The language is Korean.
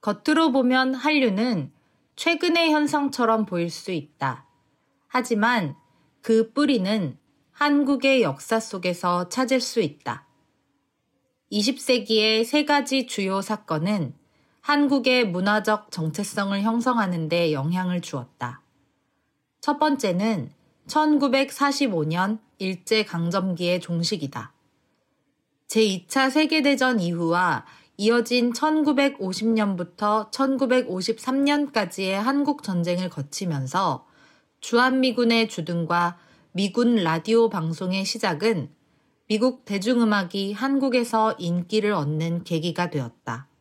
겉으로 보면 한류는 최근의 현상처럼 보일 수 있다. 하지만 그 뿌리는 한국의 역사 속에서 찾을 수 있다. 20세기의 세 가지 주요 사건은 한국의 문화적 정체성을 형성하는 데 영향을 주었다. 첫 번째는 1945년 일제강점기의 종식이다. 제2차 세계대전 이후와 이어진 1950년부터 1953년까지의 한국 전쟁을 거치면서 주한미군의 주둔과 미군 라디오 방송의 시작은 미국 대중음악이 한국에서 인기를 얻는 계기가 되었다.